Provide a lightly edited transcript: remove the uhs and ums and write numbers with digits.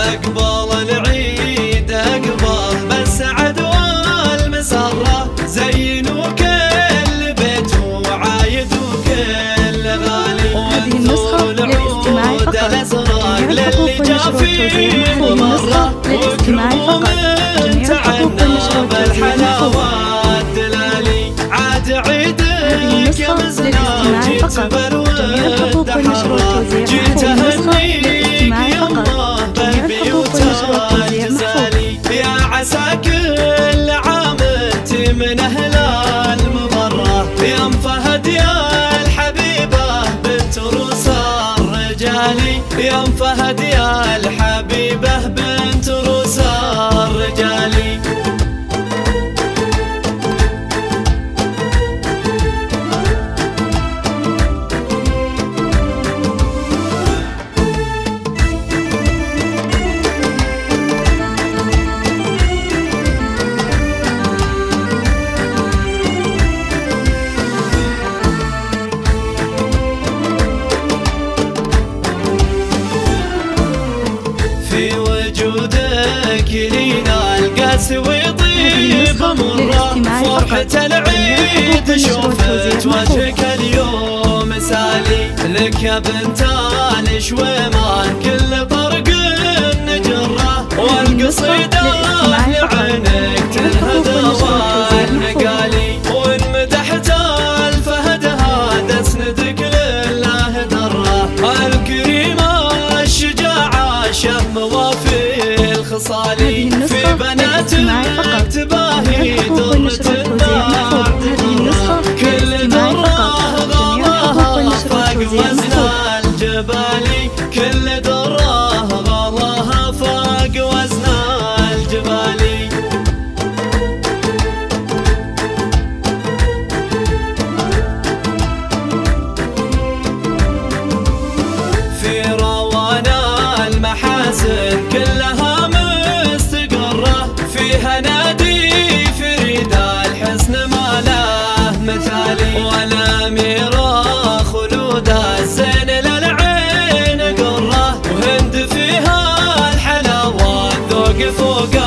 أقبل العيد أقبل بالسعد والمسرة، زينوا كل بيت وعايد وكل غالي. هذه النسخة للاستماع فقط. جميع الحقوق والنشر والتوزيع محفوظة. للاستماع فقط. جميع الحقوق والنشر والتوزيع محفوظة. عاد عيدك يا مزنا جيت بالود حرة، جيت أهنيك يمه بالبيوت الجزالي. يا عسى كل عام انت من أهل المبرة، يا ام فهد يا الحبيبة بنت روس الرجالي. يا ام فهد يا الحبيبة بنت روس الرجالي. في وجودك لينا القاس ويطيب مرة، فرحة العيد شوفت وجهك اليوم سالي. لك يا بنت الشويمان كل طرق نجرة، والقصيدة لعينك تنهدى والنقالي. وإن مدحت الفهد هذا اسندك لله درة، الكريمة الشجاعة شهم وفي الخصالي. في بناتك تباهي درة النار، كل درة غلاها فاق وزن الجبالي. كل درة غلاها فاق وزن الجبالي. في روانا المحاسن كلها مستقرة، فيها نادي فريدة الحسن ما له مثالي. والأميرة خلودة الزين للعين قرة، وهند فيها الحلاوة الذوق فوق